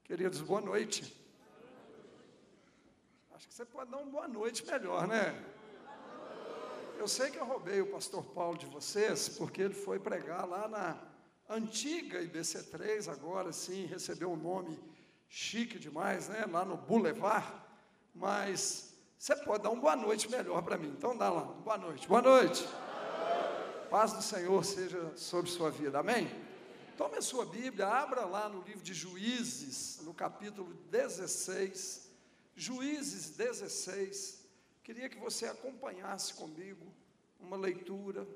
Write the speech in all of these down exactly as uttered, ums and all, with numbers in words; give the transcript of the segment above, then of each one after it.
Queridos, boa noite. Acho que você pode dar uma boa noite melhor, né? Eu sei que eu roubei o pastor Paulo de vocês, porque ele foi pregar lá na antiga I B C três, agora sim, recebeu um nome chique demais, né? Lá no Boulevard, mas você pode dar uma boa noite melhor para mim. Então dá lá, boa noite. Boa noite. Paz do Senhor seja sobre sua vida, amém? Tome a sua Bíblia, abra lá no livro de Juízes, no capítulo dezesseis, Juízes dezesseis, queria que você acompanhasse comigo uma leitura,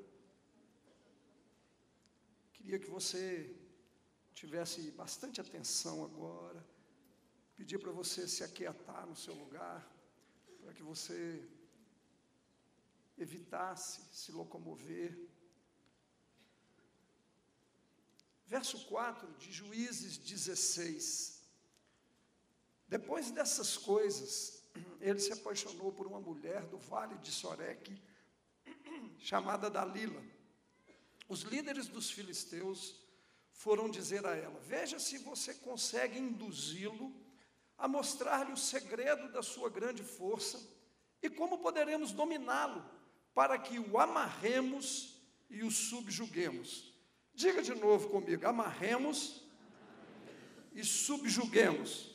queria que você tivesse bastante atenção agora, pedir para você se aquietar no seu lugar, para que você evitasse se locomover. Verso quatro de Juízes dezesseis. Depois dessas coisas, ele se apaixonou por uma mulher do vale de Soreque, chamada Dalila. Os líderes dos filisteus foram dizer a ela: veja se você consegue induzi-lo a mostrar-lhe o segredo da sua grande força e como poderemos dominá-lo para que o amarremos e o subjuguemos. Diga de novo comigo: amarremos e subjuguemos.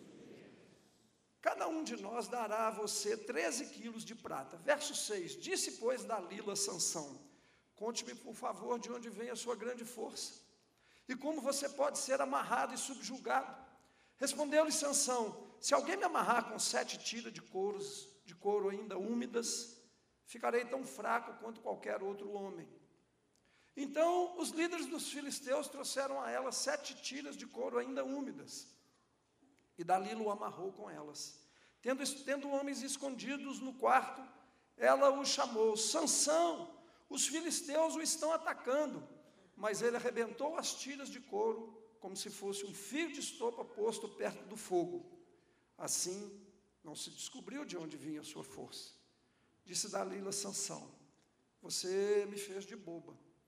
Cada um de nós dará a você treze quilos de prata. Verso seis, disse, pois, Dalila a Sansão: conte-me, por favor, de onde vem a sua grande força, e como você pode ser amarrado e subjugado. Respondeu-lhe Sansão: se alguém me amarrar com sete tiras de couros, de couro ainda úmidas, ficarei tão fraco quanto qualquer outro homem. Então, os líderes dos filisteus trouxeram a ela sete tiras de couro ainda úmidas, e Dalila o amarrou com elas. Tendo, tendo homens escondidos no quarto, ela o chamou: Sansão, os filisteus o estão atacando. Mas ele arrebentou as tiras de couro, como se fosse um fio de estopa posto perto do fogo. Assim, não se descobriu de onde vinha a sua força. Disse Dalila a Sansão: você me fez de boba,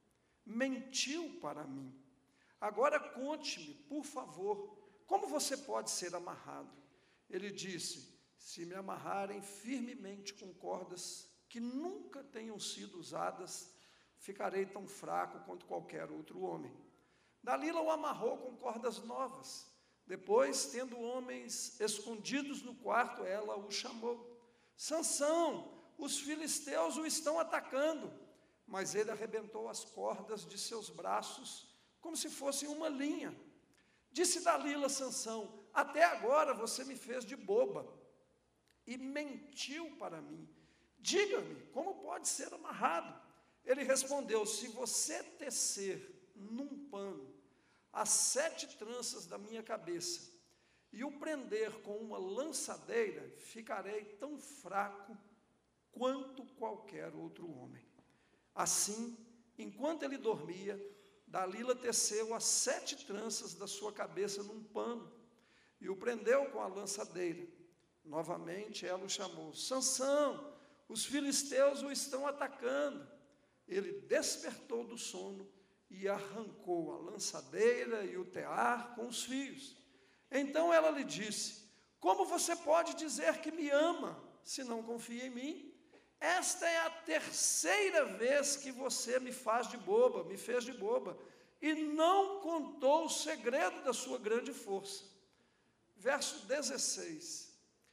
mentiu para mim. Agora conte-me, por favor, como você pode ser amarrado? Ele disse: se me amarrarem firmemente com cordas que nunca tenham sido usadas, ficarei tão fraco quanto qualquer outro homem. Dalila o amarrou com cordas novas. Depois, tendo homens escondidos no quarto, ela o chamou: Sansão, os filisteus o estão atacando. Mas ele arrebentou as cordas de seus braços, como se fossem uma linha. Disse Dalila a Sansão: até agora você me fez de boba e mentiu para mim. Diga-me, como pode ser amarrado? Ele respondeu: se você tecer num pano as sete tranças da minha cabeça e o prender com uma lançadeira, ficarei tão fraco quanto qualquer outro homem. Assim, enquanto ele dormia, Dalila teceu as sete tranças da sua cabeça num pano e o prendeu com a lançadeira. Novamente ela o chamou: Sansão, os filisteus o estão atacando. Ele despertou do sono e arrancou a lançadeira e o tear com os fios. Então ela lhe disse: como você pode dizer que me ama, se não confia em mim? Esta é a terceira vez que você me faz de boba, me fez de boba, e não contou o segredo da sua grande força. Verso dezesseis,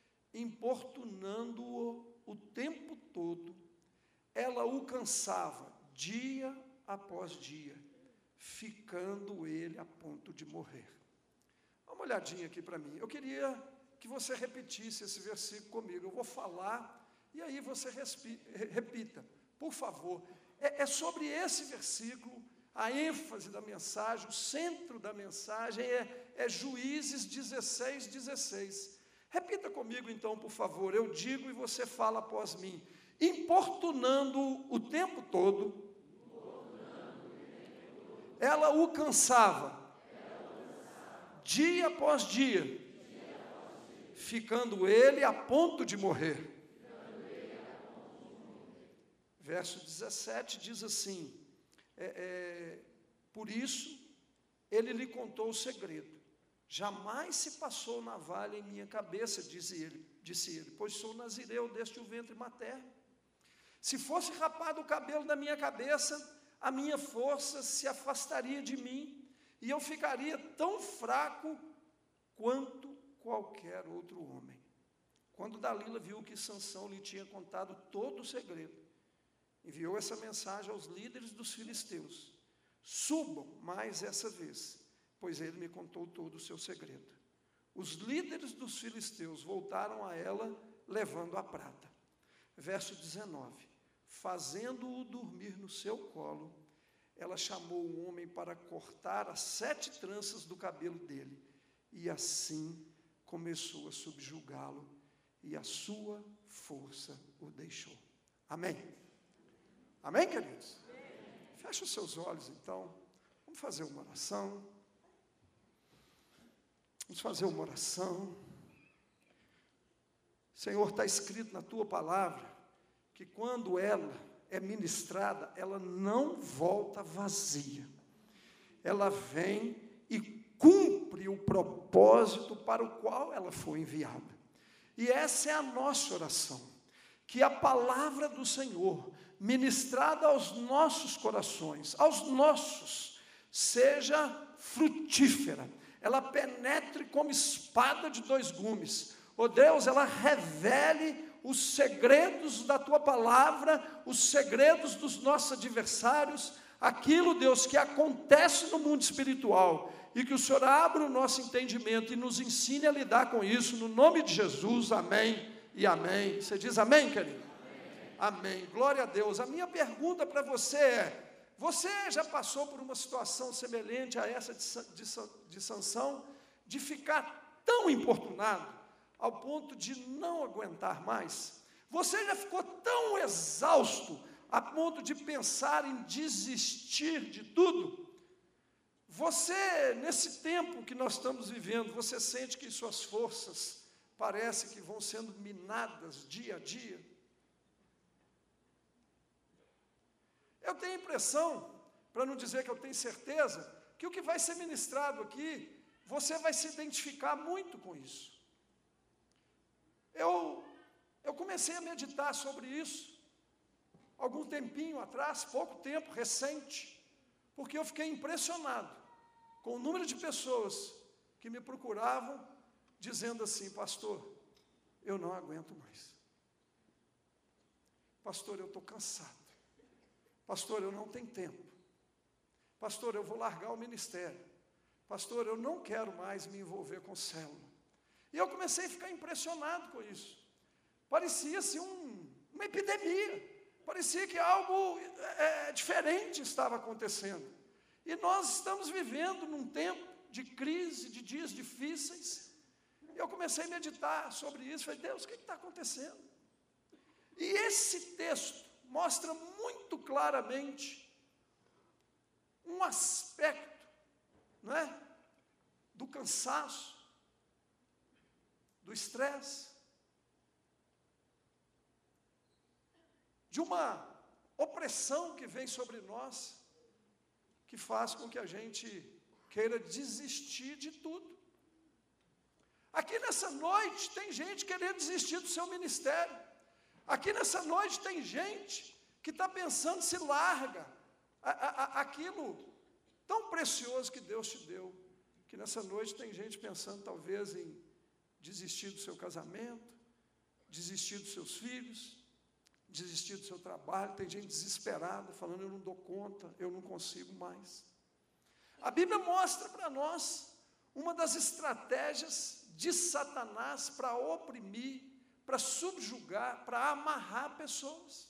importunando-o o tempo todo, ela o cansava dia após dia, ficando ele a ponto de morrer. Dá uma olhadinha aqui para mim. Eu queria que você repetisse esse versículo comigo. Eu vou falar e aí você respi, repita, por favor. É, é sobre esse versículo, a ênfase da mensagem, o centro da mensagem é, é Juízes dezesseis, dezesseis. Repita comigo então, por favor. Eu digo e você fala após mim. Importunando o tempo todo, ela o cansava, dia após dia, ficando ele a ponto de morrer. Verso dezessete diz assim: é, é, por isso ele lhe contou o segredo, jamais se passou navalha em minha cabeça, disse ele, disse ele, pois sou nazireu desde o ventre materno. Se fosse rapado o cabelo da minha cabeça, a minha força se afastaria de mim, e eu ficaria tão fraco quanto qualquer outro homem. Quando Dalila viu que Sansão lhe tinha contado todo o segredo, enviou essa mensagem aos líderes dos filisteus: subam mais essa vez, pois ele me contou todo o seu segredo. Os líderes dos filisteus voltaram a ela, levando a prata. Verso dezenove. Fazendo-o dormir no seu colo, ela chamou o homem para cortar as sete tranças do cabelo dele, e assim começou a subjugá-lo, e a sua força o deixou. Amém? Amém, queridos? Amém. Feche os seus olhos, então. Vamos fazer uma oração. Vamos fazer uma oração. Senhor, está escrito na tua palavra que quando ela é ministrada, ela não volta vazia. Ela vem e cumpre o propósito para o qual ela foi enviada. E essa é a nossa oração, que a palavra do Senhor, ministrada aos nossos corações, aos nossos, seja frutífera, ela penetre como espada de dois gumes. Ó Deus, ela revele os segredos da tua palavra, os segredos dos nossos adversários, aquilo, Deus, que acontece no mundo espiritual, e que o Senhor abra o nosso entendimento e nos ensine a lidar com isso, no nome de Jesus, amém e amém. Você diz amém, querido? Amém. Amém. Glória a Deus. A minha pergunta para você é: você já passou por uma situação semelhante a essa de, de, de Sansão, de ficar tão importunado, ao ponto de não aguentar mais? Você já ficou tão exausto, a ponto de pensar em desistir de tudo? Você, nesse tempo que nós estamos vivendo, você sente que suas forças parece que vão sendo minadas dia a dia? Eu tenho a impressão, para não dizer que eu tenho certeza, que o que vai ser ministrado aqui, você vai se identificar muito com isso. Eu, eu comecei a meditar sobre isso, algum tempinho atrás, pouco tempo, recente, porque eu fiquei impressionado com o número de pessoas que me procuravam, dizendo assim: pastor, eu não aguento mais. Pastor, eu estou cansado. Pastor, eu não tenho tempo. Pastor, eu vou largar o ministério. Pastor, eu não quero mais me envolver com célula. E eu comecei a ficar impressionado com isso. Parecia-se um, uma epidemia. Parecia que algo é, diferente estava acontecendo. E nós estamos vivendo num tempo de crise, de dias difíceis. E eu comecei a meditar sobre isso. Falei: Deus, o que está acontecendo? E esse texto mostra muito claramente um aspecto, não é, do cansaço, do estresse, de uma opressão que vem sobre nós, que faz com que a gente queira desistir de tudo. Aqui nessa noite tem gente querendo desistir do seu ministério. Aqui nessa noite tem gente que está pensando se larga a, a, a, aquilo tão precioso que Deus te deu. Que nessa noite tem gente pensando talvez em desistir do seu casamento, desistir dos seus filhos, desistir do seu trabalho. Tem gente desesperada, falando: eu não dou conta, eu não consigo mais. A Bíblia mostra para nós uma das estratégias de Satanás para oprimir, para subjugar, para amarrar pessoas.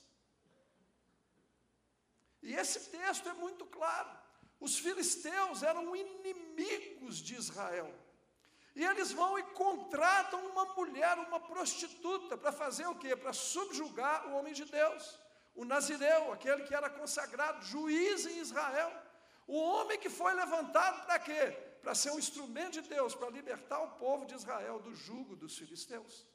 E esse texto é muito claro. Os filisteus eram inimigos de Israel. E eles vão e contratam uma mulher, uma prostituta, para fazer o quê? Para subjugar o homem de Deus, o nazireu, aquele que era consagrado juiz em Israel. O homem que foi levantado para quê? Para ser um instrumento de Deus, para libertar o povo de Israel do jugo dos filisteus.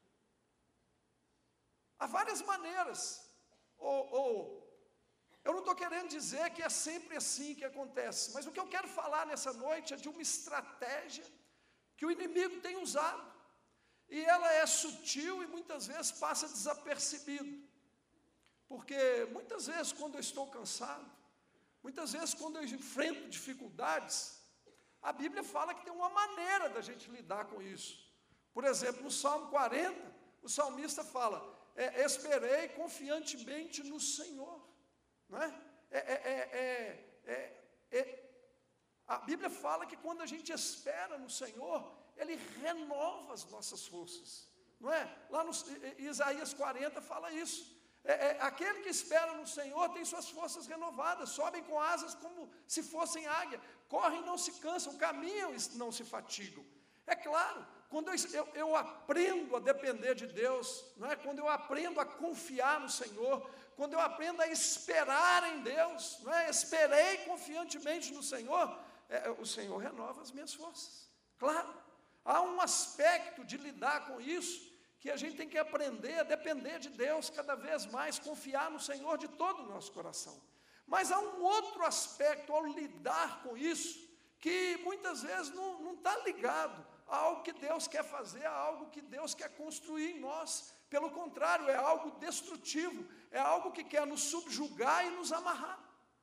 Há várias maneiras, ou, ou eu não estou querendo dizer que é sempre assim que acontece, mas o que eu quero falar nessa noite é de uma estratégia que o inimigo tem usado, e ela é sutil e muitas vezes passa desapercebido, porque muitas vezes quando eu estou cansado, muitas vezes quando eu enfrento dificuldades, a Bíblia fala que tem uma maneira da gente lidar com isso. Por exemplo, no Salmo quarenta, o salmista fala, é, esperei confiantemente no Senhor, não é? É, é, é, é, é, a Bíblia fala que quando a gente espera no Senhor, Ele renova as nossas forças, não é? Lá no Isaías quarenta fala isso. É, é, aquele que espera no Senhor tem suas forças renovadas, sobem com asas como se fossem águia, correm e não se cansam, caminham e não se fatigam. É claro, quando eu, eu, eu aprendo a depender de Deus, não é? Quando eu aprendo a confiar no Senhor, quando eu aprendo a esperar em Deus, não é? Esperei confiantemente no Senhor, é, o Senhor renova as minhas forças. Claro, há um aspecto de lidar com isso, que a gente tem que aprender a depender de Deus cada vez mais, confiar no Senhor de todo o nosso coração. Mas há um outro aspecto ao lidar com isso, que muitas vezes não está ligado a algo que Deus quer fazer, a algo que Deus quer construir em nós. Pelo contrário, é algo destrutivo, é algo que quer nos subjugar e nos amarrar.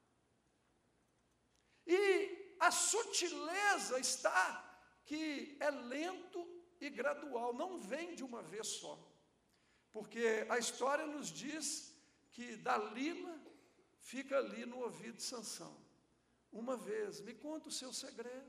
E a sutileza está que é lento e gradual, não vem de uma vez só, porque a história nos diz que Dalila fica ali no ouvido de Sansão, uma vez, me conta o seu segredo,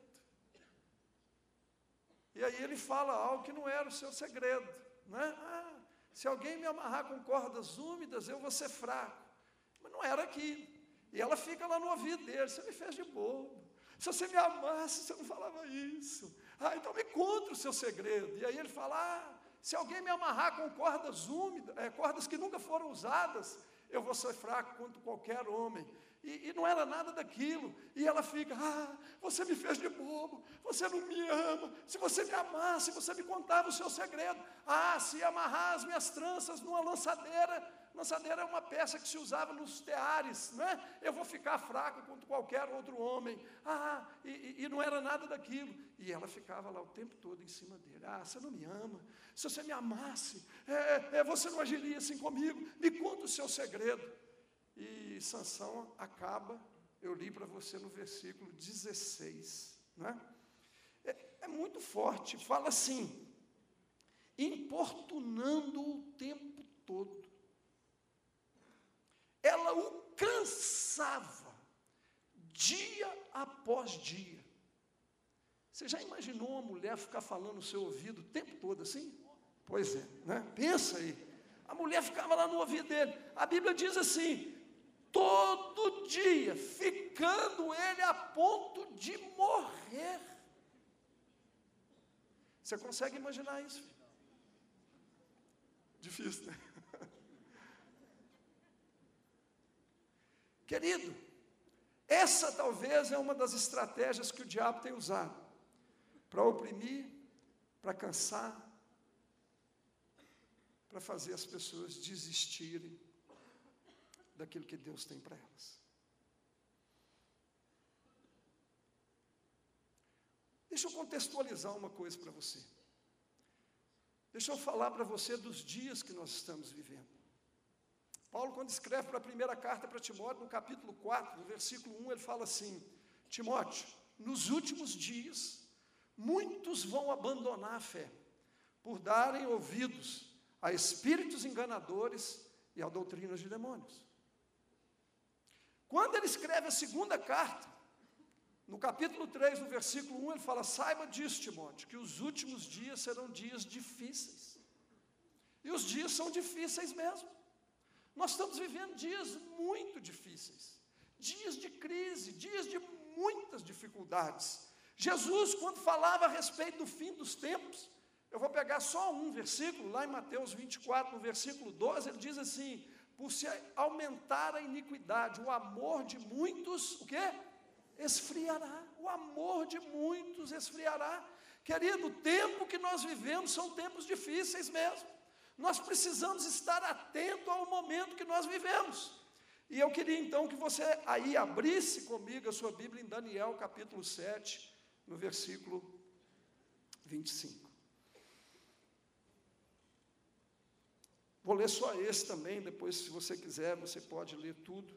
e aí ele fala algo que não era o seu segredo, né? Ah, se alguém me amarrar com cordas úmidas, eu vou ser fraco, mas não era aquilo, e ela fica lá no ouvido dele, você me fez de bobo, se você me amasse, você não falava isso. Ah, então me conta o seu segredo. E aí ele fala, ah, se alguém me amarrar com cordas úmidas, é, cordas que nunca foram usadas, eu vou ser fraco quanto qualquer homem. E, e não era nada daquilo. E ela fica, ah, você me fez de bobo, você não me ama. Se você me amasse, você me contava o seu segredo. Ah, se amarrar as minhas tranças numa lançadeira, lançadeira é uma peça que se usava nos teares, né? Eu vou ficar fraco quanto qualquer outro homem. Ah, e, e não era nada daquilo. E ela ficava lá o tempo todo em cima dele. Ah, você não me ama. Se você me amasse, é, é, você não agiria assim comigo. Me conta o seu segredo. E Sansão acaba, eu li para você no versículo dezesseis, né? É, é muito forte, fala assim, importunando o tempo todo. Ela o cansava, dia após dia. Você já imaginou uma mulher ficar falando no seu ouvido o tempo todo assim? Pois é, né? Pensa aí. A mulher ficava lá no ouvido dele. A Bíblia diz assim, todo dia, ficando ele a ponto de morrer. Você consegue imaginar isso? Difícil, né? Querido, essa talvez é uma das estratégias que o diabo tem usado para oprimir, para cansar, para fazer as pessoas desistirem daquilo que Deus tem para elas. Deixa eu contextualizar uma coisa para você. Deixa eu falar para você dos dias que nós estamos vivendo. Paulo, quando escreve para a primeira carta para Timóteo, no capítulo quatro, no versículo um, ele fala assim, Timóteo, nos últimos dias, muitos vão abandonar a fé, por darem ouvidos a espíritos enganadores e a doutrinas de demônios. Quando ele escreve a segunda carta, no capítulo três, no versículo um, ele fala, saiba disso, Timóteo, que os últimos dias serão dias difíceis. E os dias são difíceis mesmo. Nós estamos vivendo dias muito difíceis, dias de crise, dias de muitas dificuldades. Jesus, quando falava a respeito do fim dos tempos, eu vou pegar só um versículo, lá em Mateus vinte e quatro, no versículo doze, ele diz assim, por se aumentar a iniquidade, o amor de muitos, o quê? Esfriará, o amor de muitos esfriará. Querido, o tempo que nós vivemos são tempos difíceis mesmo. Nós precisamos estar atento ao momento que nós vivemos. E eu queria então que você aí abrisse comigo a sua Bíblia em Daniel capítulo sete, no versículo vinte e cinco. Vou ler só esse também, depois, se você quiser, você pode ler tudo.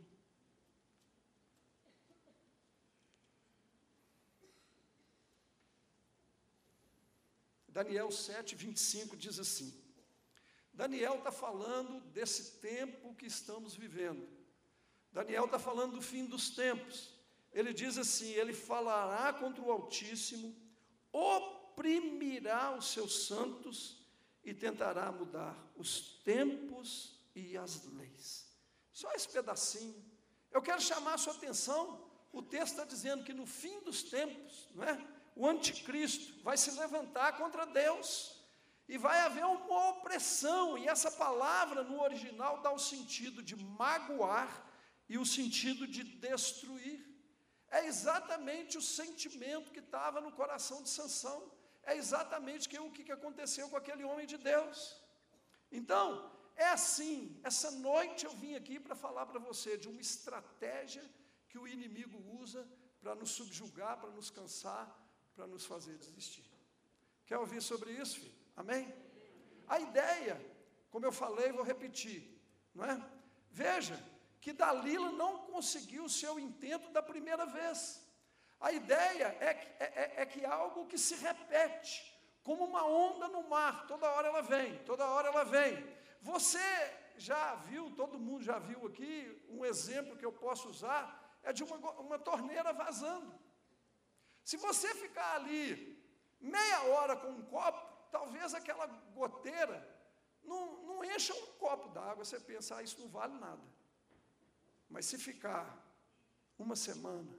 Daniel sete, vinte e cinco diz assim. Daniel está falando desse tempo que estamos vivendo. Daniel está falando do fim dos tempos. Ele diz assim, ele falará contra o Altíssimo, oprimirá os seus santos e tentará mudar os tempos e as leis. Só esse pedacinho. Eu quero chamar a sua atenção, o texto está dizendo que no fim dos tempos, não é? O anticristo vai se levantar contra Deus, e vai haver uma opressão, e essa palavra no original dá o sentido de magoar, e o sentido de destruir. É exatamente o sentimento que estava no coração de Sansão, é exatamente que, o que aconteceu com aquele homem de Deus. Então, é assim, essa noite eu vim aqui para falar para você de uma estratégia que o inimigo usa para nos subjugar, para nos cansar, para nos fazer desistir. Quer ouvir sobre isso, filho? Amém? A ideia, como eu falei, vou repetir, não é? Veja, que Dalila não conseguiu o seu intento da primeira vez. A ideia é que, é, é que algo que se repete, como uma onda no mar, toda hora ela vem, toda hora ela vem. Você já viu, todo mundo já viu aqui, um exemplo que eu posso usar, é de uma, uma torneira vazando. Se você ficar ali meia hora com um copo, talvez aquela goteira não, não encha um copo d'água, você pensa, ah, isso não vale nada. Mas se ficar uma semana,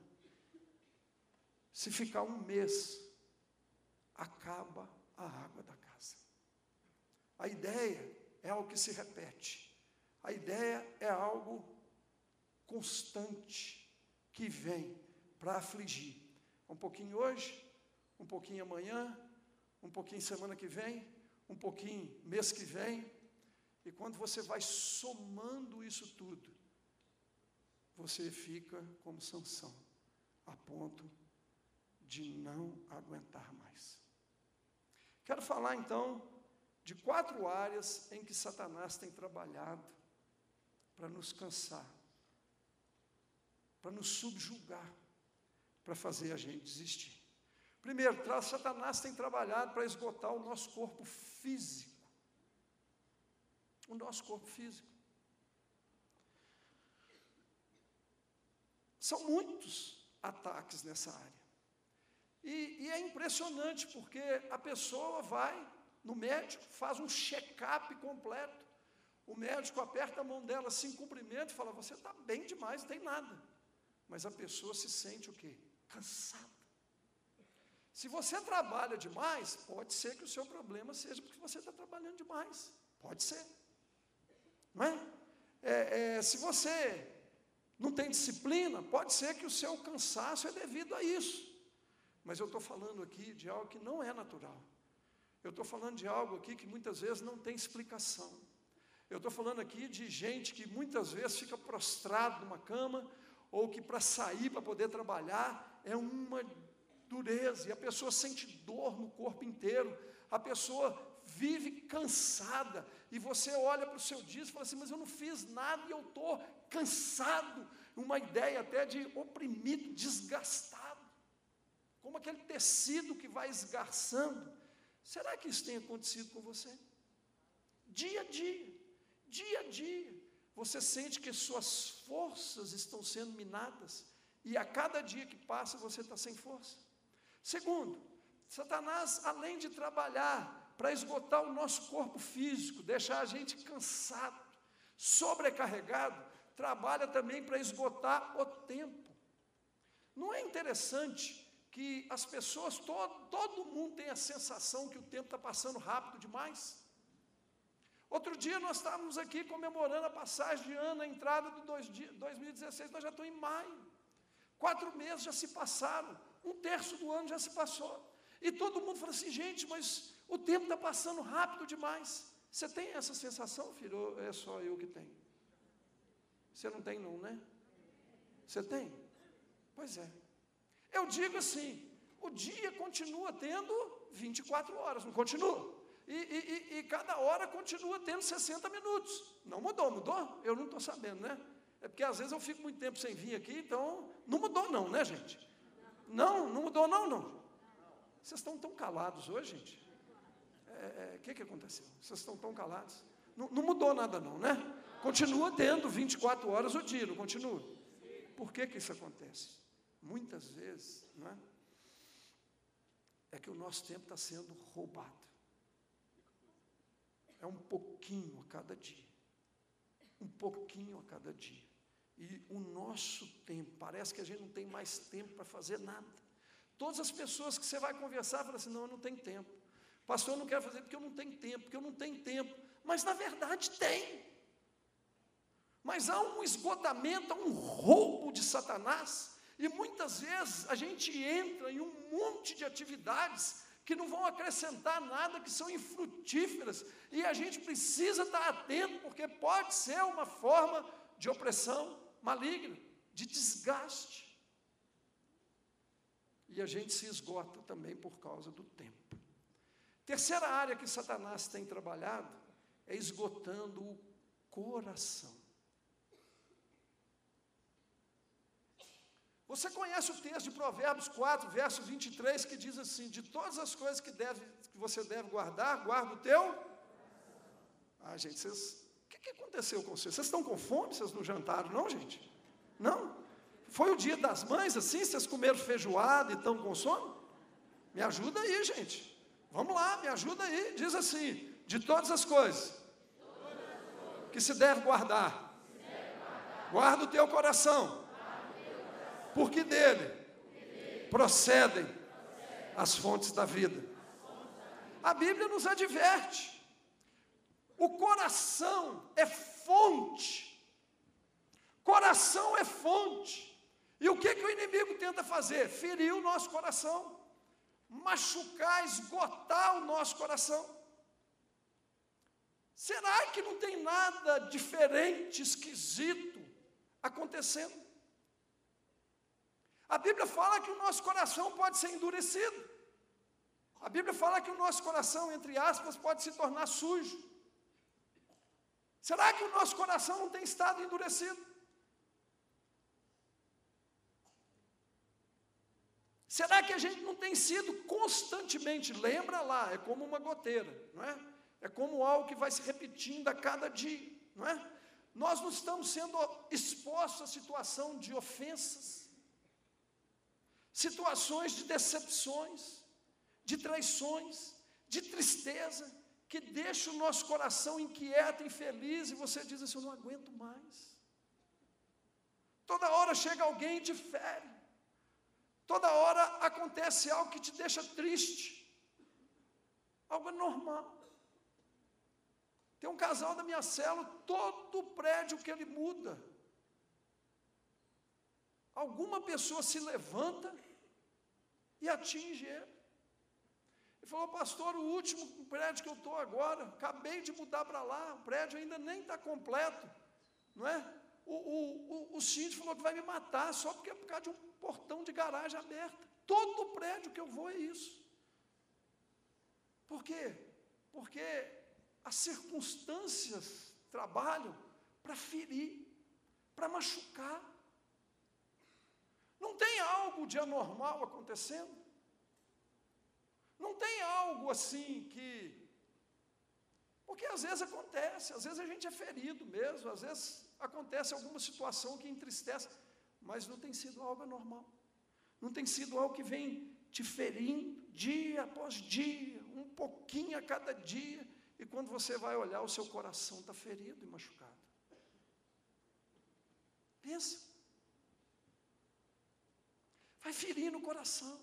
se ficar um mês, acaba a água da casa. A ideia é algo que se repete. A ideia é algo constante, que vem para afligir. Um pouquinho hoje, um pouquinho amanhã, um pouquinho semana que vem, um pouquinho mês que vem. E quando você vai somando isso tudo, você fica como Sansão, a ponto de não aguentar mais. Quero falar então de quatro áreas em que Satanás tem trabalhado para nos cansar, para nos subjugar, para fazer a gente desistir. Primeiro, Satanás tem trabalhado para esgotar o nosso corpo físico. O nosso corpo físico. São muitos ataques nessa área. E, e é impressionante, porque a pessoa vai no médico, faz um check-up completo. O médico aperta a mão dela, assim, cumprimenta e fala, você está bem demais, não tem nada. Mas a pessoa se sente o quê? Cansada. Se você trabalha demais, pode ser que o seu problema seja porque você está trabalhando demais. Pode ser. Não é? É, é, se você não tem disciplina, pode ser que o seu cansaço é devido a isso. Mas eu estou falando aqui de algo que não é natural. Eu estou falando de algo aqui que muitas vezes não tem explicação. Eu estou falando aqui de gente que muitas vezes fica prostrado numa cama, ou que para sair, para poder trabalhar, é uma dureza, e a pessoa sente dor no corpo inteiro, a pessoa vive cansada, e você olha para o seu dia e fala assim, mas eu não fiz nada e eu estou cansado, uma ideia até de oprimido, desgastado, como aquele tecido que vai esgarçando. Será que isso tem acontecido com você? Dia a dia, dia a dia, você sente que suas forças estão sendo minadas, e a cada dia que passa você está sem força. Segundo, Satanás, além de trabalhar para esgotar o nosso corpo físico, deixar a gente cansado, sobrecarregado, trabalha também para esgotar o tempo. Não é interessante que as pessoas, todo, todo mundo tem a sensação que o tempo está passando rápido demais? Outro dia nós estávamos aqui comemorando a passagem de ano, a entrada de dois mil e dezesseis, nós já estamos em maio. Quatro meses já se passaram, um terço do ano já se passou. E todo mundo fala assim, gente, mas o tempo está passando rápido demais. Você tem essa sensação, filho, ou é só eu que tenho? Você não tem não, né? Você tem? Pois é. Eu digo assim, o dia continua tendo vinte e quatro horas, não continua? E, e, e cada hora continua tendo sessenta minutos. Não mudou, mudou? Eu não estou sabendo, né? É porque às vezes eu fico muito tempo sem vir aqui, então não mudou não, né, gente? Não, não mudou não, não. Vocês estão tão calados hoje, gente? O é, é, que, que aconteceu? Vocês estão tão calados? Não, não mudou nada não, né? Continua tendo vinte e quatro horas o dia, não continua? Por que que isso acontece? Muitas vezes, não é? É que o nosso tempo está sendo roubado. É um pouquinho a cada dia. Um pouquinho a cada dia. E o nosso tempo, parece que a gente não tem mais tempo para fazer nada. Todas as pessoas que você vai conversar, falam assim, não, eu não tenho tempo. Pastor, eu não quero fazer porque eu não tenho tempo, porque eu não tenho tempo. Mas na verdade tem. Mas há um esgotamento, há um roubo de Satanás. E muitas vezes a gente entra em um monte de atividades que não vão acrescentar nada, que são infrutíferas. E a gente precisa estar atento, porque pode ser uma forma de opressão maligna, de desgaste. E a gente se esgota também por causa do tempo. Terceira área que Satanás tem trabalhado é esgotando o coração. Você conhece o texto de Provérbios quatro, verso vinte e três, que diz assim, de todas as coisas que, deve, que você deve guardar, guarda o teu... Ah, gente, vocês... O que, que aconteceu com vocês? Vocês estão com fome? Vocês não jantaram, não, gente? Não? Foi o dia das mães, assim, vocês comeram feijoada e estão com sono? Me ajuda aí, gente. Vamos lá, me ajuda aí. Diz assim, de todas as coisas que se deve guardar, guarda o teu coração, porque dele procedem as fontes da vida. A Bíblia nos adverte. O coração é fonte. Coração é fonte. E o que, que o inimigo tenta fazer? Ferir o nosso coração. Machucar, esgotar o nosso coração. Será que não tem nada diferente, esquisito acontecendo? A Bíblia fala que o nosso coração pode ser endurecido. A Bíblia fala que o nosso coração, entre aspas, pode se tornar sujo. Será que o nosso coração não tem estado endurecido? Será que a gente não tem sido constantemente, lembra lá, é como uma goteira, não é? É como algo que vai se repetindo a cada dia, não é? Nós não estamos sendo expostos à situação de ofensas, situações de decepções, de traições, de tristeza, que deixa o nosso coração inquieto, infeliz, e você diz assim, eu não aguento mais. Toda hora chega alguém e te fere. Toda hora acontece algo que te deixa triste. Algo normal. Tem um casal da minha célula, todo prédio que ele muda, alguma pessoa se levanta e atinge ele. Ele falou, pastor, o último prédio que eu estou agora, acabei de mudar para lá, o prédio ainda nem está completo, não é? O, o, o, o síndico falou que vai me matar, só porque é por causa de um portão de garagem aberto. Todo prédio que eu vou é isso. Por quê? Porque as circunstâncias trabalham para ferir, para machucar. Não tem algo de anormal acontecendo? Não tem algo assim que... Porque às vezes acontece, às vezes a gente é ferido mesmo, às vezes acontece alguma situação que entristece, mas não tem sido algo anormal. Não tem sido algo que vem te ferindo dia após dia, um pouquinho a cada dia, e quando você vai olhar, o seu coração está ferido e machucado. Pensa. Vai ferir no coração.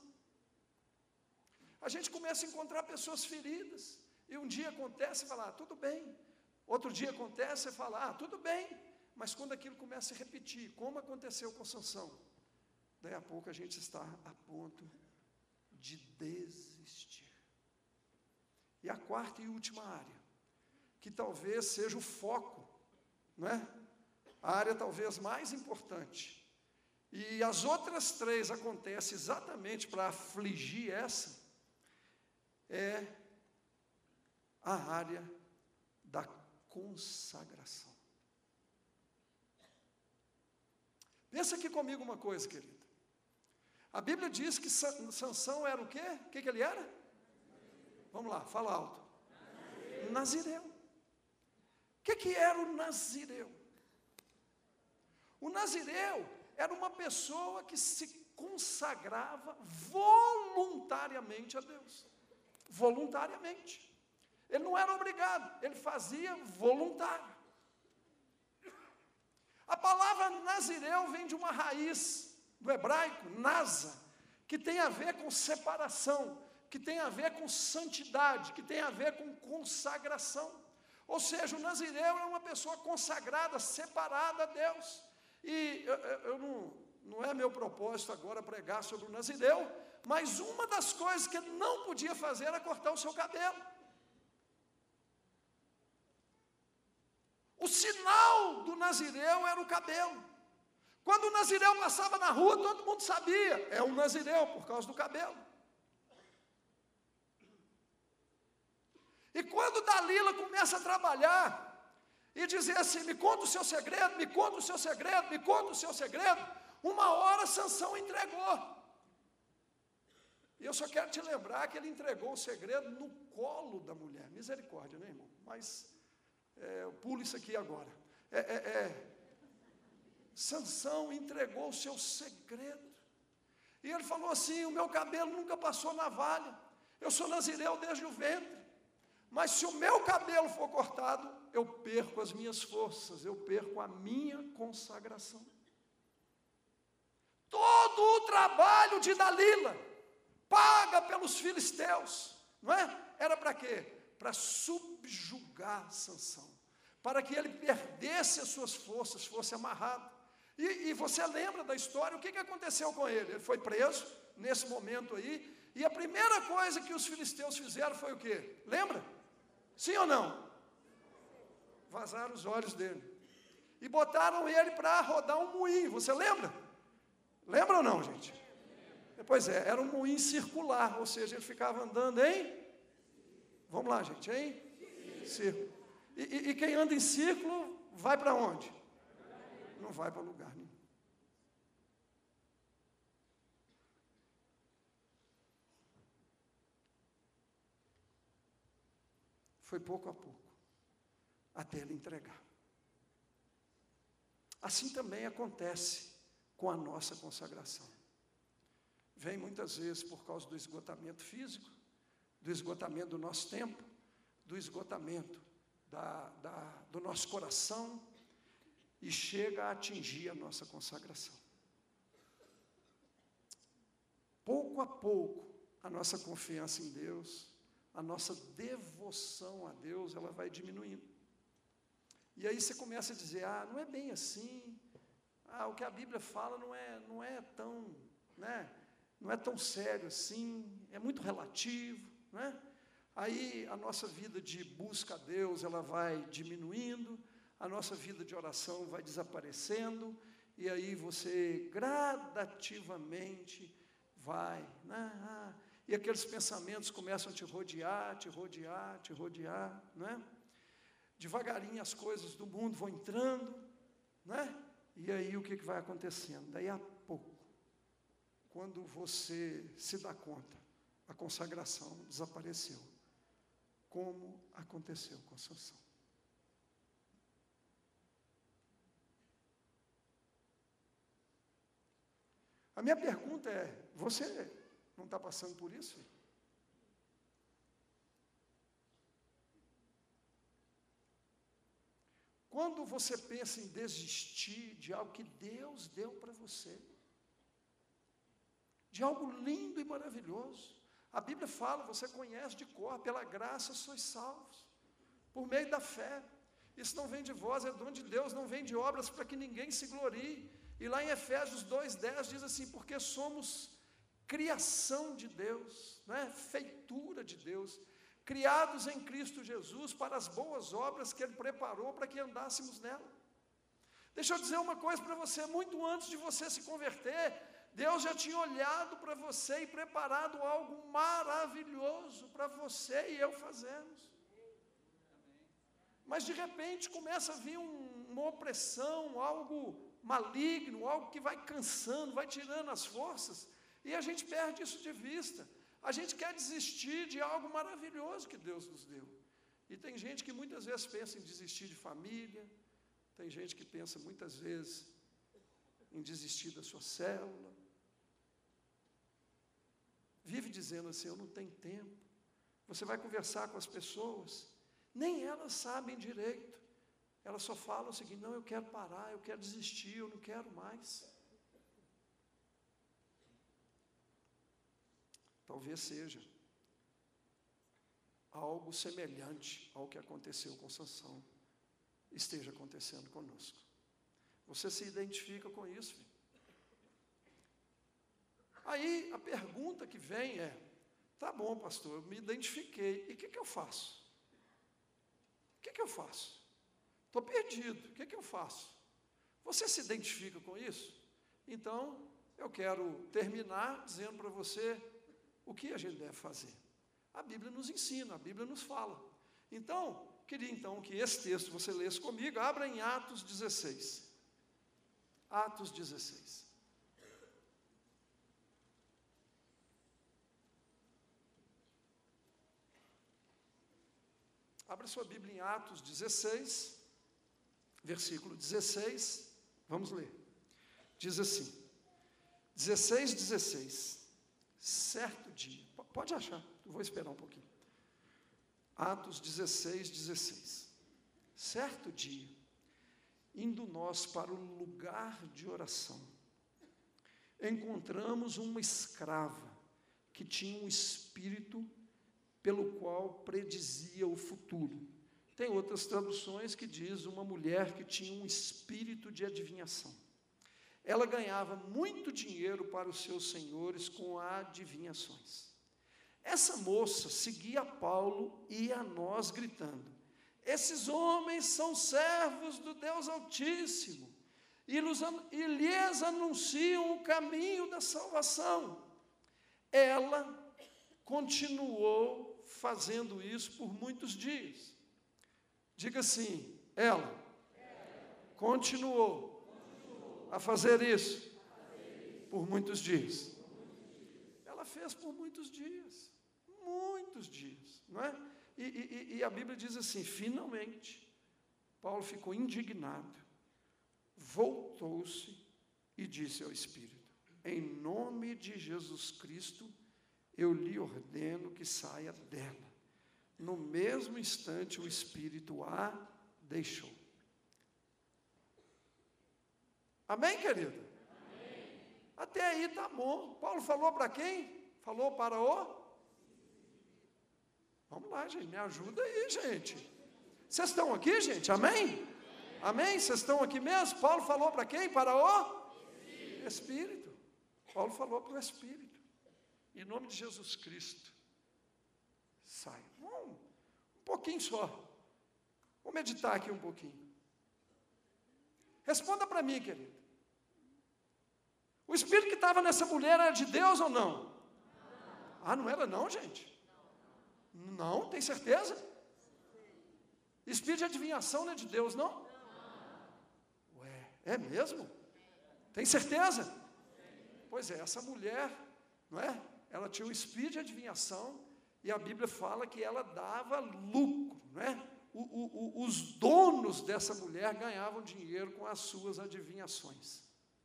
A gente começa a encontrar pessoas feridas, e um dia acontece e fala, ah, tudo bem. Outro dia acontece e fala, ah, tudo bem. Mas quando aquilo começa a repetir, como aconteceu com Sansão, daí a pouco a gente está a ponto de desistir. E a quarta e última área, que talvez seja o foco, não é? a área talvez mais importante, e as outras três acontecem exatamente para afligir essa, é a área da consagração. Pensa aqui comigo uma coisa, querido. A Bíblia diz que Sansão era o quê? O que, que ele era? Vamos lá, fala alto. Nazireu. Nazireu. O que, que era o Nazireu? O Nazireu era uma pessoa que se consagrava voluntariamente a Deus. Voluntariamente. Ele não era obrigado, ele fazia voluntário. A palavra Nazireu vem de uma raiz do hebraico, nasa, que tem a ver com separação, que tem a ver com santidade, que tem a ver com consagração. Ou seja, o Nazireu é uma pessoa consagrada, separada a Deus. E eu, eu não, não é meu propósito agora pregar sobre o Nazireu, mas uma das coisas que ele não podia fazer era cortar o seu cabelo. O sinal do Nazireu era o cabelo. Quando o Nazireu passava na rua, todo mundo sabia, é um Nazireu, por causa do cabelo. E quando Dalila começa a trabalhar, e dizer assim, me conta o seu segredo, me conta o seu segredo, me conta o seu segredo, uma hora Sansão entregou. E eu só quero te lembrar que ele entregou o segredo no colo da mulher. Misericórdia, né, irmão? Mas é, eu pulo isso aqui agora. É, é, é. Sansão entregou o seu segredo. E ele falou assim, o meu cabelo nunca passou navalha. Eu sou nazireu desde o ventre. Mas se o meu cabelo for cortado, eu perco as minhas forças, eu perco a minha consagração. Todo o trabalho de Dalila, paga pelos filisteus, não é? Era para quê? Para subjugar Sansão, para que ele perdesse as suas forças, fosse amarrado. E, e você lembra da história, o que, que aconteceu com ele? Ele foi preso, nesse momento aí, e a primeira coisa que os filisteus fizeram foi o quê? Lembra? Sim ou não? Vazaram os olhos dele. E botaram ele para rodar um moinho, você lembra? Lembra ou não, gente? Pois é, era um moinho circular, ou seja, ele ficava andando em... Vamos lá, gente, em círculo. E, e, e quem anda em círculo, vai para onde? Não vai para lugar nenhum. Foi pouco a pouco, até ele entregar. Assim também acontece com a nossa consagração. Vem muitas vezes por causa do esgotamento físico, do esgotamento do nosso tempo, do esgotamento da, da, do nosso coração, e chega a atingir a nossa consagração. Pouco a pouco, a nossa confiança em Deus, a nossa devoção a Deus, ela vai diminuindo. E aí você começa a dizer, ah, não é bem assim, ah, o que a Bíblia fala não é, não é tão, né, não é tão sério assim, é muito relativo, né? Aí a nossa vida de busca a Deus, ela vai diminuindo, a nossa vida de oração vai desaparecendo, e aí você gradativamente vai, né? Ah, e aqueles pensamentos começam a te rodear, te rodear, te rodear, né? Devagarinho as coisas do mundo vão entrando, né? E aí o que, que vai acontecendo? Daí a pouco, quando você se dá conta, a consagração desapareceu, como aconteceu com Sansão. A minha pergunta é, você não está passando por isso? Quando você pensa em desistir de algo que Deus deu para você, de algo lindo e maravilhoso, a Bíblia fala, você conhece de cor, pela graça sois salvos, por meio da fé. Isso não vem de vós, é dom de Deus, não vem de obras para que ninguém se glorie. E lá em Efésios dois, dez diz assim, porque somos criação de Deus, né? Feitura de Deus, criados em Cristo Jesus para as boas obras que Ele preparou para que andássemos nela. Deixa eu dizer uma coisa para você, muito antes de você se converter, Deus já tinha olhado para você e preparado algo maravilhoso para você e eu fazermos. Mas de repente começa a vir um, uma opressão, algo maligno, algo que vai cansando, vai tirando as forças, e a gente perde isso de vista. A gente quer desistir de algo maravilhoso que Deus nos deu. E tem gente que muitas vezes pensa em desistir de família, tem gente que pensa muitas vezes em desistir da sua célula. Vive dizendo assim, eu não tenho tempo. Você vai conversar com as pessoas, nem elas sabem direito. Elas só falam o seguinte, não, eu quero parar, eu quero desistir, eu não quero mais. Talvez seja algo semelhante ao que aconteceu com Sansão, esteja acontecendo conosco. Você se identifica com isso, filho? Aí a pergunta que vem é, tá bom, pastor, eu me identifiquei, e o que, que eu faço? O que, que eu faço? Estou perdido, o que, que eu faço? Você se identifica com isso? Então, eu quero terminar dizendo para você o que a gente deve fazer. A Bíblia nos ensina, a Bíblia nos fala. Então, queria então que esse texto você lesse comigo, abra em Atos dezesseis. Atos dezesseis. Abra sua Bíblia em Atos dezesseis, versículo dezesseis, vamos ler. Diz assim, dezesseis, dezesseis, certo dia, pode achar, eu vou esperar um pouquinho. Atos dezesseis, dezesseis, certo dia, indo nós para o lugar de oração, encontramos uma escrava que tinha um espírito pelo qual predizia o futuro. Tem outras traduções que diz uma mulher que tinha um espírito de adivinhação. Ela ganhava muito dinheiro para os seus senhores com adivinhações. Essa moça seguia Paulo e a nós gritando, esses homens são servos do Deus Altíssimo e, los, e lhes anunciam o caminho da salvação. Ela continuou fazendo isso por muitos dias. Diga assim, ela, ela continuou, continuou a fazer isso, fazer isso por muitos dias. Por muitos dias. Ela fez por muitos dias, muitos dias, não é? E, e, e a Bíblia diz assim, finalmente, Paulo ficou indignado, voltou-se e disse ao Espírito, em nome de Jesus Cristo, eu lhe ordeno que saia dela. No mesmo instante, o Espírito a deixou. Amém, querido? Amém. Até aí está bom. Paulo falou para quem? Falou para o... Vamos lá, gente, me ajuda aí, gente. Vocês estão aqui, gente? Amém? Amém? Vocês estão aqui mesmo? Paulo falou para quem? Para o Espírito. Espírito. Paulo falou para o Espírito. Em nome de Jesus Cristo, sai. Um, um pouquinho só. Vou meditar aqui um pouquinho. Responda para mim, querido. O espírito que estava nessa mulher era de Deus ou não? Não. Ah, não era não, gente? Não, não, tem certeza? Espírito de adivinhação não é de Deus, não? Não. Ué, é mesmo? Tem certeza? Pois é, essa mulher, não é? Ela tinha um espírito de adivinhação e a Bíblia fala que ela dava lucro, não é? O, o, o, os donos dessa mulher ganhavam dinheiro com as suas adivinhações.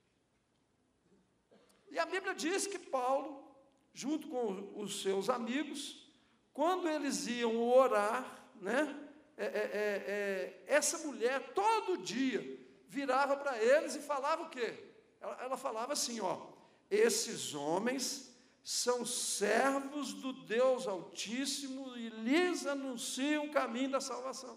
E a Bíblia diz que Paulo, junto com os seus amigos, quando eles iam orar, né, é, é, é, essa mulher todo dia virava para eles e falava o quê? Ela, ela falava assim, ó, esses homens são servos do Deus Altíssimo e lhes anunciam o caminho da salvação.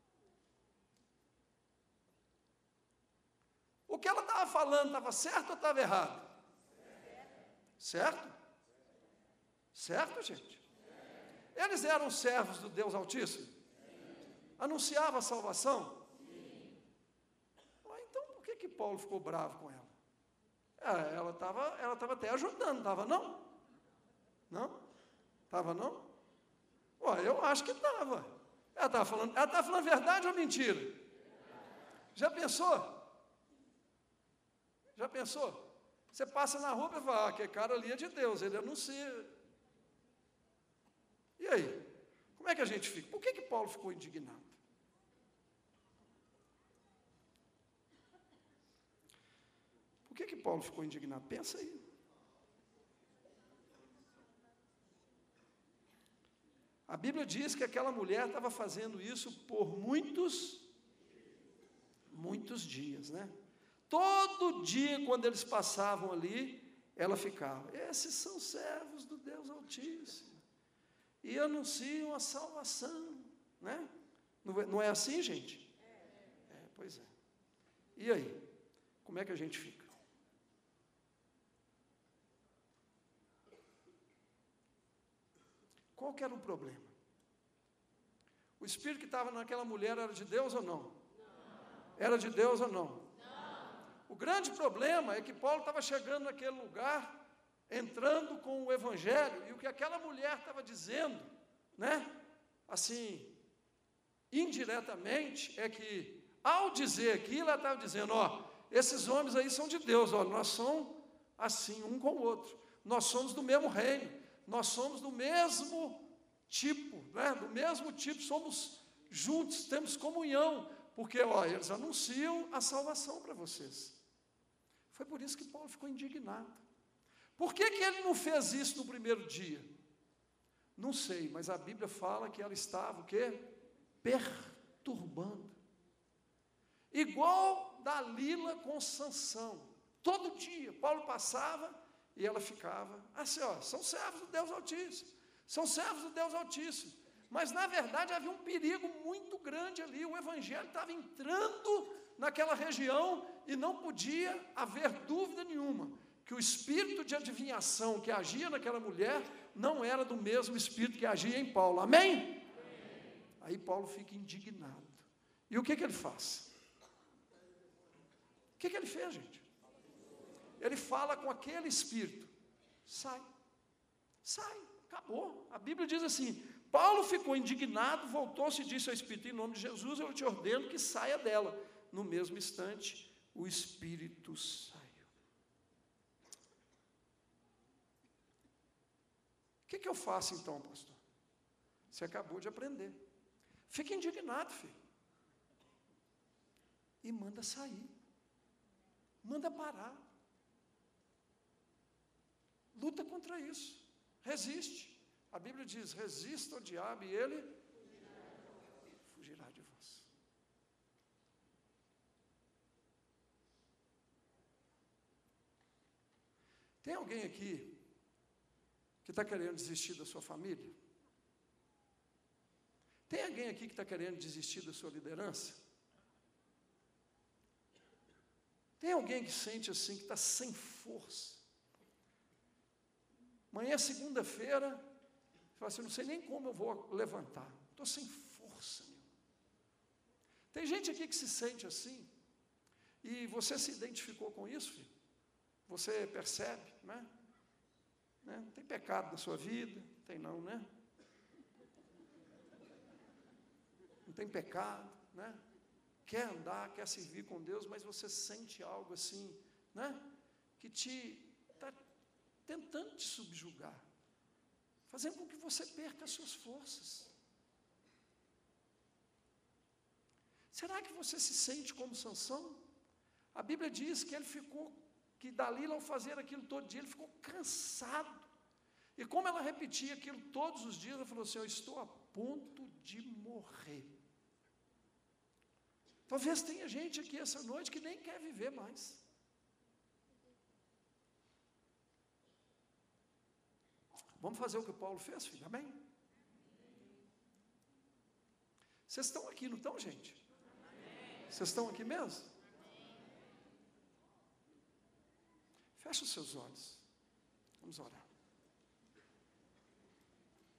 O que ela estava falando estava certo ou estava errado? Certo? Certo, gente? Eles eram servos do Deus Altíssimo? Anunciava a salvação? Ah, então por que que Paulo ficou bravo com ela? É, ela estava ela estava até ajudando, estava não? Não? Estava não? Ué, eu acho que estava. Ela estava falando, ela estava falando verdade ou mentira? Já pensou? Já pensou? Você passa na rua e fala, ah, aquele cara ali é de Deus, ele anuncia. E aí? Como é que a gente fica? Por que que Paulo ficou indignado? Por que que Paulo ficou indignado? Pensa aí. A Bíblia diz que aquela mulher estava fazendo isso por muitos, muitos dias, né? Todo dia, quando eles passavam ali, ela ficava, esses são servos do Deus Altíssimo, e anunciam a salvação, né? Não é, não é assim, gente? É, pois é. E aí? Como é que a gente fica? Qual que era o problema? O espírito que estava naquela mulher era de Deus ou não? Não. Era de Deus ou não? Não. O grande problema é que Paulo estava chegando naquele lugar, entrando com o evangelho, e o que aquela mulher estava dizendo, né, assim, indiretamente, é que, ao dizer aquilo, ela estava dizendo, ó, esses homens aí são de Deus, ó, nós somos assim, um com o outro, nós somos do mesmo reino, nós somos do mesmo tipo, né, do mesmo tipo, somos juntos, temos comunhão, porque, ó, eles anunciam a salvação para vocês. Foi por isso que Paulo ficou indignado. Por que que ele não fez isso no primeiro dia? Não sei, mas a Bíblia fala que ela estava, o quê? Perturbando. Igual Dalila com Sansão. Todo dia, Paulo passava e ela ficava, assim, ó, são servos do Deus Altíssimo, são servos do Deus Altíssimo. Mas, na verdade, havia um perigo muito grande ali, o evangelho estava entrando naquela região e não podia haver dúvida nenhuma que o espírito de adivinhação que agia naquela mulher não era do mesmo espírito que agia em Paulo, amém? Amém. Aí Paulo fica indignado. E o que que ele faz? O que que ele fez, gente? Ele fala com aquele espírito, sai, sai, acabou. A Bíblia diz assim, Paulo ficou indignado, voltou-se e disse ao espírito, em nome de Jesus, eu te ordeno que saia dela. No mesmo instante, o espírito saiu. O que que eu faço então, pastor? Você acabou de aprender. Fica indignado, filho. E manda sair. Manda parar. Luta contra isso. Resiste. A Bíblia diz, resista ao diabo e ele fugirá de vós. Tem alguém aqui que está querendo desistir da sua família? Tem alguém aqui que está querendo desistir da sua liderança? Tem alguém que sente assim, que está sem força? Amanhã é segunda-feira, você fala assim, não sei nem como eu vou levantar, estou sem força. Meu. Tem gente aqui que se sente assim, e você se identificou com isso, filho? Você percebe, né? né? Não tem pecado na sua vida, tem não, né? Não tem pecado, né? Quer andar, quer servir com Deus, mas você sente algo assim, né? Que te está tentando te subjugar, fazendo com que você perca as suas forças. Será que você se sente como Sansão? A Bíblia diz que ele ficou, que Dalila, ao fazer aquilo todo dia, ele ficou cansado. E como ela repetia aquilo todos os dias, ela falou assim, eu estou a ponto de morrer. Talvez tenha gente aqui essa noite que nem quer viver mais. Vamos fazer o que o Paulo fez, filho, amém? Vocês estão aqui, não estão, gente? Vocês estão aqui mesmo? Feche os seus olhos. Vamos orar.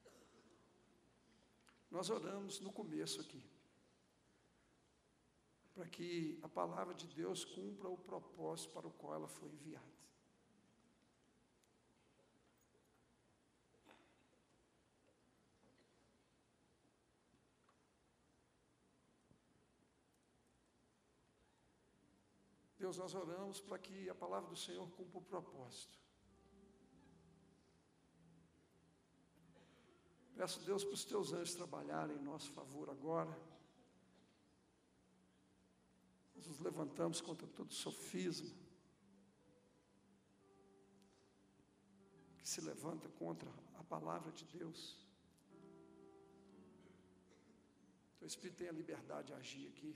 Nós oramos no começo aqui. para que a palavra de Deus cumpra o propósito para o qual ela foi enviada. Deus, nós oramos para que a palavra do Senhor cumpra o propósito. Peço, Deus, para os teus anjos trabalharem em nosso favor agora. Nós nos levantamos contra todo sofisma que se levanta contra a palavra de Deus. Teu Espírito tem a liberdade de agir aqui.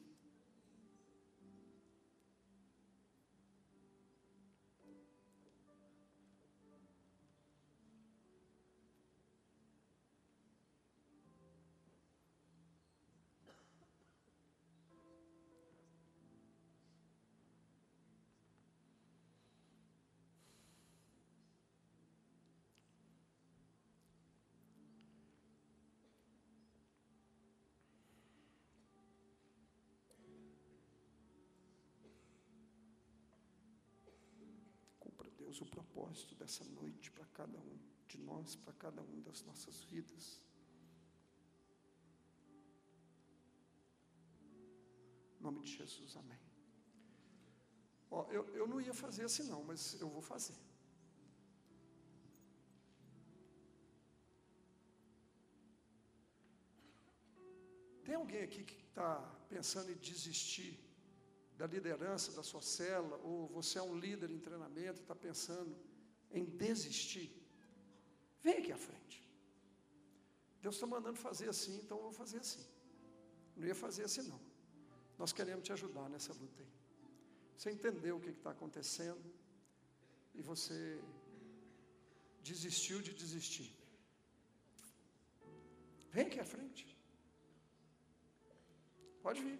Deus, o propósito dessa noite para cada um de nós, para cada um das nossas vidas. Em nome de Jesus, amém. Ó, eu, eu não ia fazer assim não, mas eu vou fazer. Tem alguém aqui que está pensando em desistir da liderança da sua célula, ou você é um líder em treinamento e está pensando em desistir? Vem aqui à frente. Deus está mandando fazer assim, então eu vou fazer assim. Não ia fazer assim não. Nós queremos te ajudar nessa luta aí. Você entendeu o que está acontecendo e você desistiu de desistir. Vem aqui à frente. Pode vir.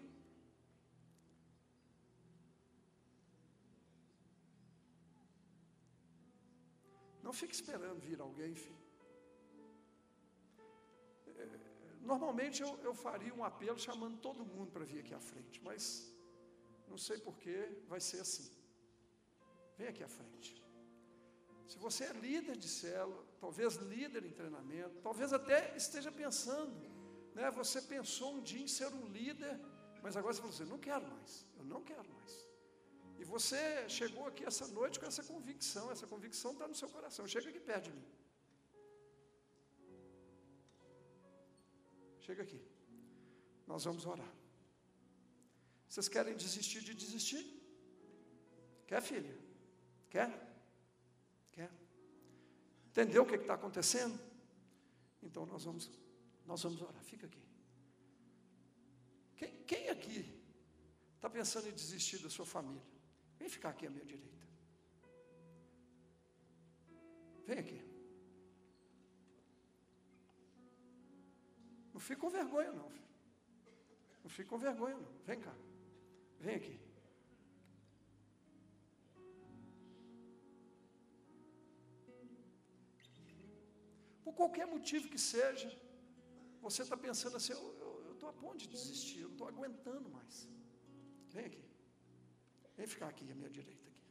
Não fique esperando vir alguém, filho. É, normalmente eu, eu faria um apelo chamando todo mundo para vir aqui à frente, mas não sei porquê, vai ser assim. Vem aqui à frente. Se você é líder de célula, talvez líder em treinamento, talvez até esteja pensando, né, você pensou um dia em ser um líder, mas agora você falou assim, não quero mais, eu não quero mais. E você chegou aqui essa noite com essa convicção, essa convicção está no seu coração. Chega aqui perto de mim. Chega aqui. Nós vamos orar. Vocês querem desistir de desistir? Quer, filha? Quer? Quer? Entendeu o que está acontecendo? Então nós vamos, nós vamos orar. Fica aqui. Quem, quem aqui está pensando em desistir da sua família? Vem ficar aqui à minha direita. Vem aqui. Não fique com vergonha não, filho. Não fique com vergonha não. Vem cá. Vem aqui. Por qualquer motivo que seja, você está pensando assim, eu estou a ponto de desistir, eu não estou aguentando mais. Vem aqui. Vem ficar aqui à minha direita. Aqui.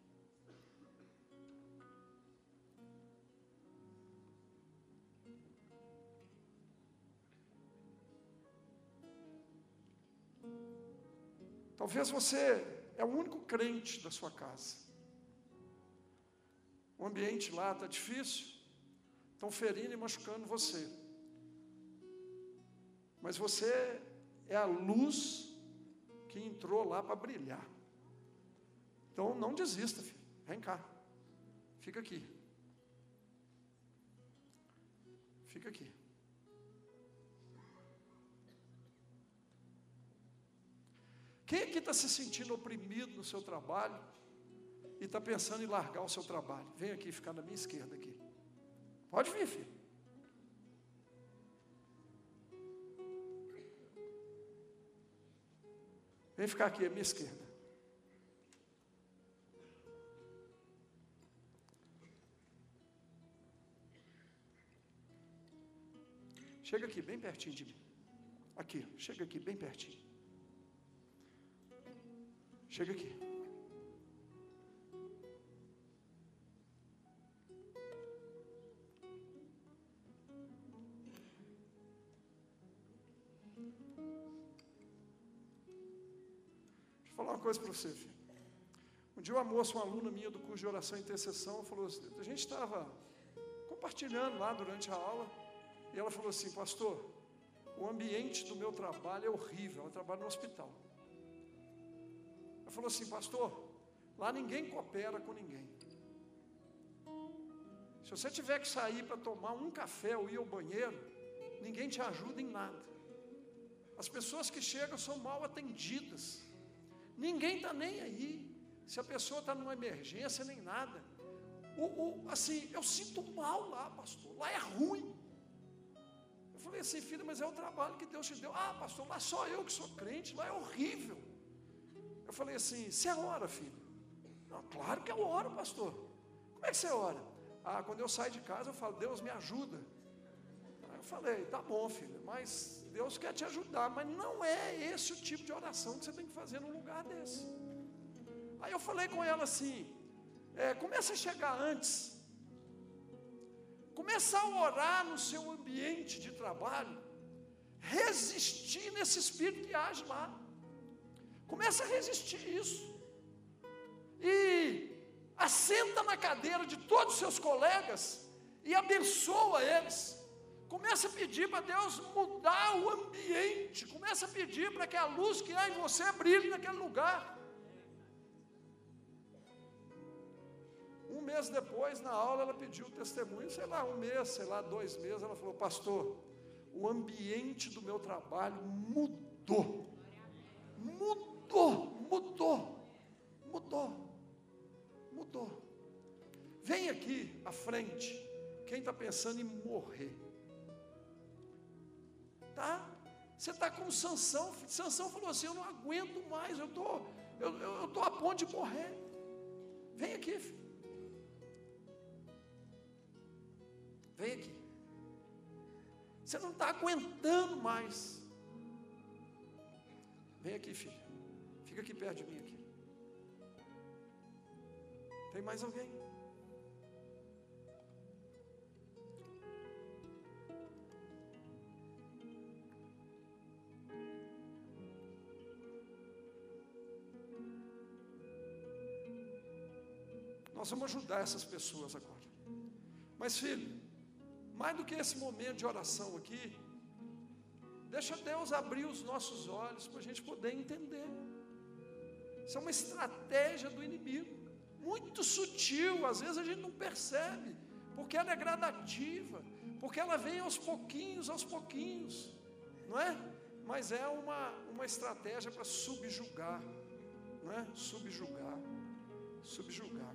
Talvez você é o único crente da sua casa. O ambiente lá está difícil, estão ferindo e machucando você. Mas você é a luz que entrou lá para brilhar. Então não desista, filho. Vem cá. Fica aqui. Fica aqui. Quem aqui está se sentindo oprimido no seu trabalho e está pensando em largar o seu trabalho? Vem aqui ficar na minha esquerda aqui. Pode vir, filho. Vem ficar aqui à minha esquerda. Chega aqui, bem pertinho de mim. Aqui, chega aqui, bem pertinho. Chega aqui. Deixa eu falar uma coisa para você, filho. Um dia uma moça, uma aluna minha do curso de oração e intercessão, falou assim, a gente estava compartilhando lá durante a aula, e ela falou assim, pastor, o ambiente do meu trabalho é horrível, eu trabalho no hospital. Ela falou assim, pastor, lá ninguém coopera com ninguém. Se você tiver que sair para tomar um café ou ir ao banheiro, ninguém te ajuda em nada. As pessoas que chegam são mal atendidas. Ninguém está nem aí. Se a pessoa está numa emergência, nem nada. O, o, assim, eu sinto mal lá, pastor, lá é ruim. Eu falei assim, filha, mas é o trabalho que Deus te deu. Ah, pastor, lá só eu que sou crente, lá é horrível. Eu falei assim, você ora, filho? Não, claro que eu oro, pastor. Como é que você ora? Ah, quando eu saio de casa, eu falo, Deus me ajuda. Aí eu falei, tá bom, filha, mas Deus quer te ajudar, mas não é esse o tipo de oração que você tem que fazer num lugar desse. Aí eu falei com ela assim, é, começa a chegar antes, começa a orar no seu ambiente de trabalho, resistir nesse espírito que age lá, começa a resistir isso, e assenta na cadeira de todos os seus colegas, e abençoa eles, começa a pedir para Deus mudar o ambiente, começa a pedir para que a luz que há em você brilhe naquele lugar. Um mês depois, na aula, ela pediu o testemunho, sei lá, um mês, sei lá, dois meses, ela falou, pastor, o ambiente do meu trabalho mudou, mudou, mudou, mudou, mudou. Vem aqui à frente, quem está pensando em morrer, tá? Você está como Sansão, Sansão falou assim, eu não aguento mais, eu tô, eu, eu, eu tô a ponto de morrer, vem aqui, filho. Vem aqui. Você não está aguentando mais. Vem aqui, filho. Fica aqui perto de mim aqui. Tem mais alguém? Nós vamos ajudar essas pessoas agora. Mas, filho, mais do que esse momento de oração aqui, deixa Deus abrir os nossos olhos para a gente poder entender. Isso é uma estratégia do inimigo, muito sutil, às vezes a gente não percebe, porque ela é gradativa, porque ela vem aos pouquinhos, aos pouquinhos, não é? Mas é uma, uma estratégia para subjugar, não é? Subjugar, subjugar.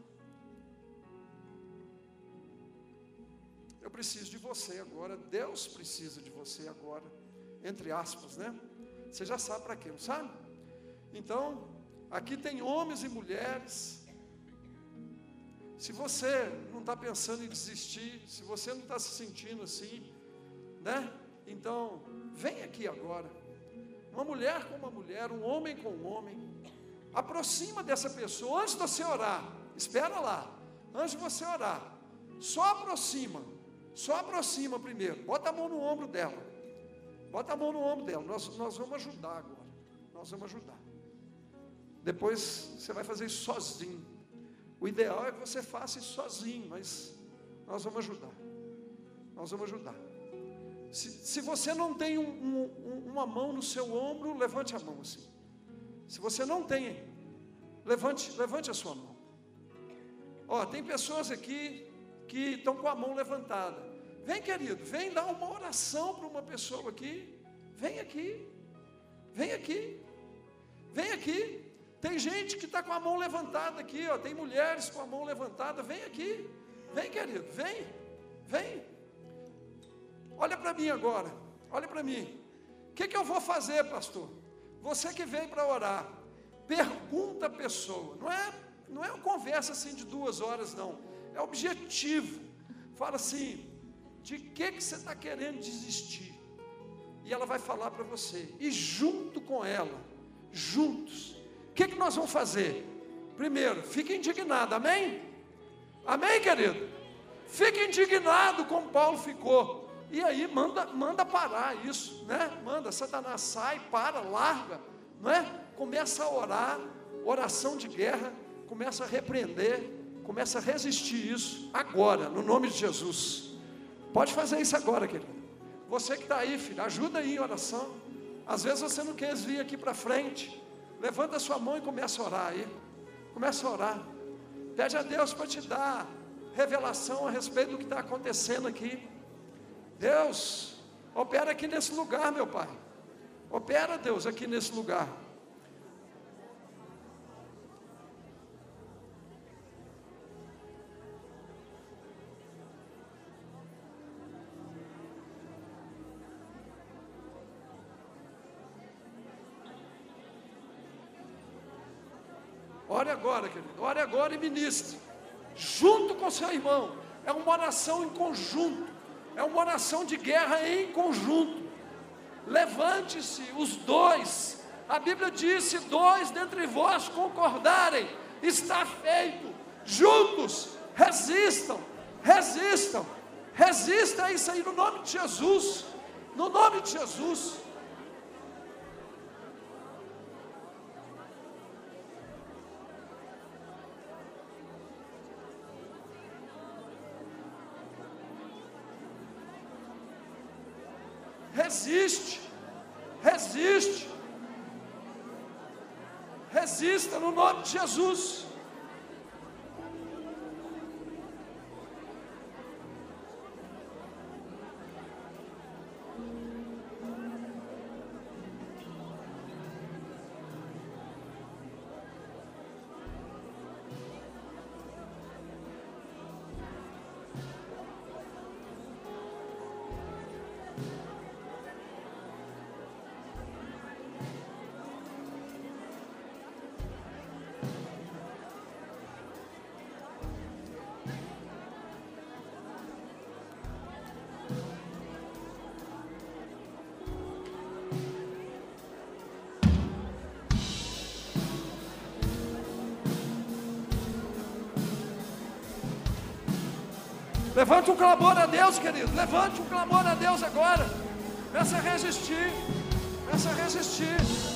Eu preciso de você agora, Deus precisa de você agora, entre aspas, né? Você já sabe para quê, não sabe? Então, aqui tem homens e mulheres. Se você não está pensando em desistir, se você não está se sentindo assim, né? Então, vem aqui agora. Uma mulher com uma mulher, um homem com um homem. Aproxima dessa pessoa, antes de você orar, espera lá, antes de você orar, só aproxima. Só aproxima primeiro, bota a mão no ombro dela, bota a mão no ombro dela, nós, nós vamos ajudar agora, nós vamos ajudar, depois você vai fazer isso sozinho, o ideal é que você faça isso sozinho, mas nós vamos ajudar, nós vamos ajudar, se, se você não tem um, um, uma mão no seu ombro, levante a mão assim, se você não tem, levante, levante a sua mão, ó, tem pessoas aqui, que estão com a mão levantada, vem querido, vem dar uma oração para uma pessoa aqui, vem aqui, vem aqui, vem aqui, tem gente que está com a mão levantada aqui, ó, tem mulheres com a mão levantada, vem aqui, vem querido, vem, vem, olha para mim agora, olha para mim, o que, que eu vou fazer, pastor? Você que veio para orar, pergunta a pessoa, não é, não é uma conversa assim de duas horas não, é objetivo, fala assim, de que, que você está querendo desistir, e ela vai falar para você, e junto com ela, juntos, O que, que nós vamos fazer? Primeiro, fique indignado, amém? Amém, querido? Fique indignado como Paulo ficou. E aí manda, manda parar isso, né? Manda, Satanás sai, para, larga, não é? Começa a orar, oração de guerra, começa a repreender, começa a resistir isso agora, no nome de Jesus. Pode fazer isso agora, querido. Você que está aí, filho, ajuda aí em oração. Às vezes você não quer vir aqui para frente. Levanta a sua mão e começa a orar aí. Começa a orar. Pede a Deus para te dar revelação a respeito do que está acontecendo aqui. Deus, opera aqui nesse lugar, meu Pai. Opera, Deus, aqui nesse lugar. Ore agora, querido, ore agora e ministre, junto com seu irmão. É uma oração em conjunto, é uma oração de guerra em conjunto. Levante-se os dois, a Bíblia diz: se dois dentre vós concordarem, está feito. Juntos, resistam, resistam, resista a isso aí no nome de Jesus, no nome de Jesus. Resiste, resiste, resista no nome de Jesus. Levante um clamor a Deus, querido. Levante um clamor a Deus agora. Começa a resistir. Começa a resistir.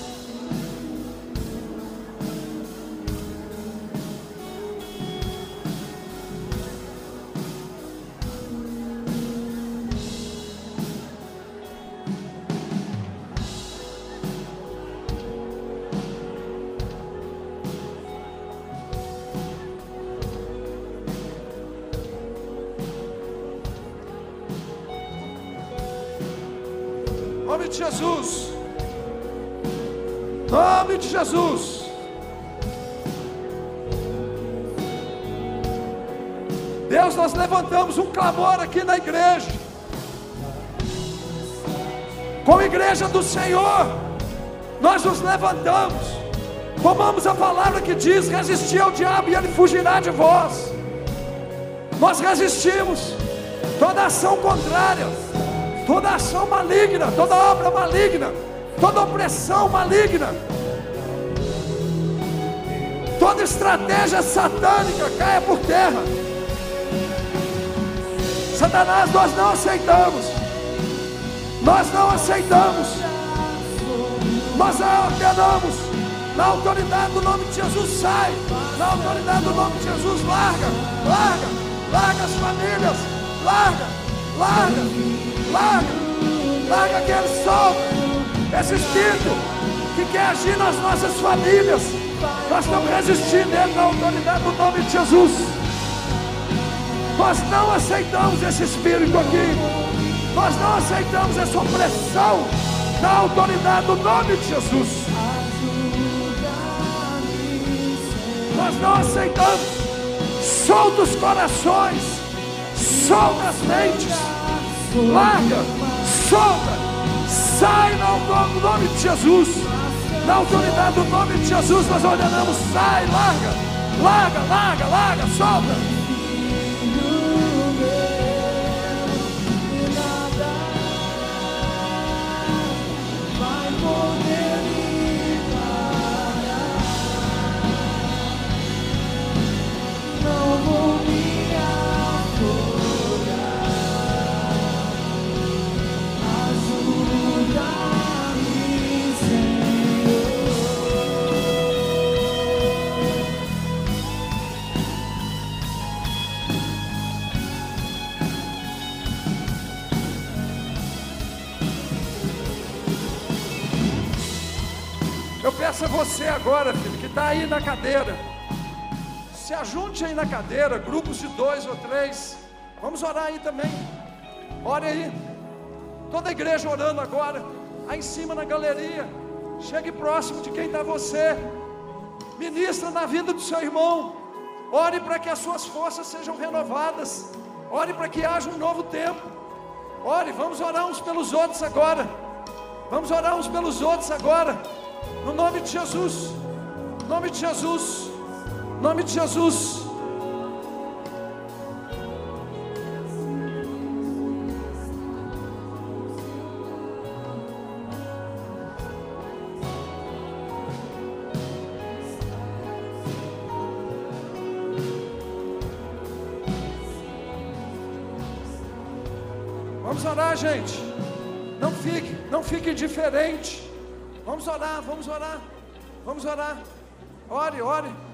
Em nome de Jesus, nome de Jesus. Deus, nós levantamos um clamor aqui na igreja, como igreja do Senhor. Nós nos levantamos, tomamos a palavra que diz: resistir ao diabo e ele fugirá de vós. Nós resistimos toda ação contrária, toda ação maligna, toda obra maligna, toda opressão maligna, toda estratégia satânica caia por terra. Satanás, nós não aceitamos, nós não aceitamos, nós ordenamos, na autoridade do nome de Jesus, sai, na autoridade do nome de Jesus, larga, larga, larga as famílias, larga, larga. Larga, larga que ele solta esse espírito que quer agir nas nossas famílias. Nós estamos resistindo ele na autoridade do nome de Jesus. Nós não aceitamos esse espírito aqui. Nós não aceitamos essa opressão na autoridade do nome de Jesus. Nós não aceitamos. Solta os corações, solta as mentes. Larga, solta, sai no nome de Jesus. Na autoridade do nome de Jesus nós ordenamos: sai, larga, larga, larga, larga, solta. Peça você agora, filho, que está aí na cadeira. Se ajunte aí na cadeira, grupos de dois ou três. Vamos orar aí também. Ore aí. Toda a igreja orando agora. Aí em cima na galeria. Chegue próximo de quem está você. Ministra na vida do seu irmão. Ore para que as suas forças sejam renovadas. Ore para que haja um novo tempo. Ore, vamos orar uns pelos outros agora. Vamos orar uns pelos outros agora. No nome de Jesus. No nome de Jesus. No nome de Jesus. Vamos orar, gente. Não fique, não fique indiferente. Vamos orar, vamos orar. Vamos orar. Ore, ore.